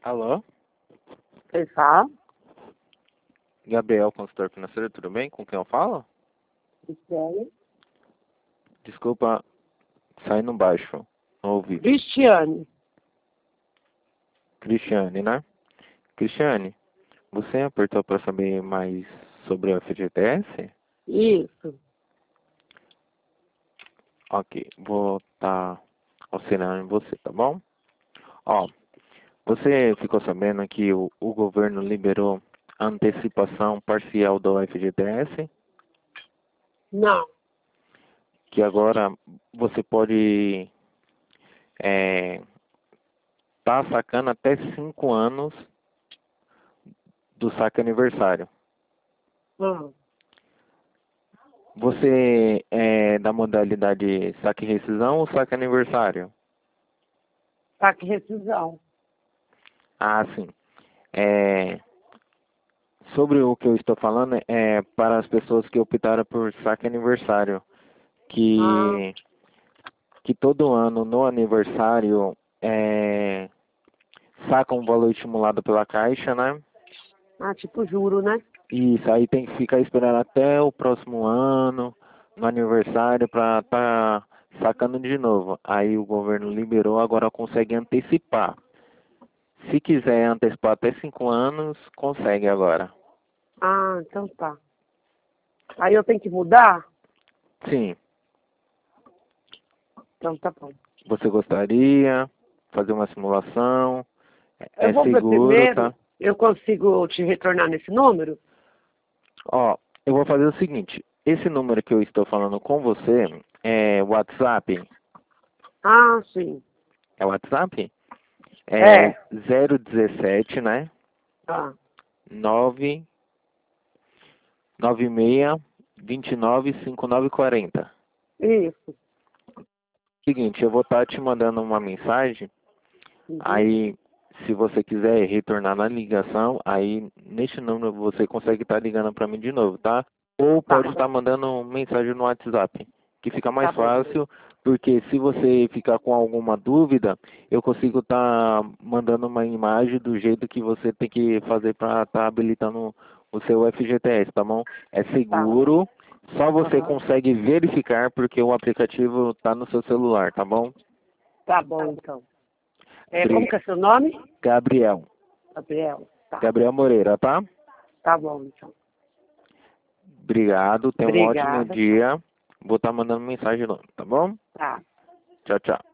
Alô? Quem fala? Gabriel, consultor financeiro, tudo bem? Com quem eu falo? Cristiane. Desculpa, saindo baixo. Não ouvi. Cristiane. Cristiane, né? Cristiane, você apertou para saber mais sobre o FGTS? Isso. Ok, vou estar auxiliando você, tá bom? Ó, você ficou sabendo que o governo liberou a antecipação parcial do FGTS? Não. Que agora você pode tá sacando até 5 anos do saque aniversário. Hum. Você é da modalidade saque rescisão ou saque aniversário? Tá que rescisão. Ah, sim. É, sobre o que eu estou falando, é para as pessoas que optaram por saque aniversário, Ah, que, que todo ano no aniversário saca um valor estimulado pela Caixa, né? tipo juro, né? Isso, aí tem que ficar esperando até o próximo ano, no aniversário, para tá sacando de novo. Aí o governo liberou, agora consegue antecipar. Se quiser antecipar até 5 anos, consegue agora. Ah, então tá. Aí eu tenho que mudar? Sim, Então tá bom. você gostaria fazer uma simulação? Eu É vou ver seguro, tá? primeiro. Eu consigo te retornar nesse número? Ó, eu vou fazer o seguinte. Esse número que eu estou falando com você é WhatsApp? Ah, sim. É WhatsApp? É É. 017, né? Tá. 9 96 29 59 40. Isso. Seguinte, eu vou estar te mandando uma mensagem. Uhum. Aí, se você quiser retornar na ligação, aí neste número você consegue estar ligando para mim de novo, tá? Ou Tá. pode estar mandando mensagem no WhatsApp, que fica mais Tá bom. fácil, porque se você ficar com alguma dúvida, eu consigo estar mandando uma imagem do jeito que você tem que fazer para estar habilitando o seu FGTS, tá bom? É Tá. seguro, só você Aham. consegue verificar porque o aplicativo está no seu celular, tá bom? Tá bom, então. Como Bri- que é seu nome? Gabriel. Gabriel. Tá. Gabriel Moreira, tá? Tá bom, então. Obrigado, tenha um ótimo Obrigada. dia. Vou estar mandando mensagem, tá bom? Tá. Tchau, tchau.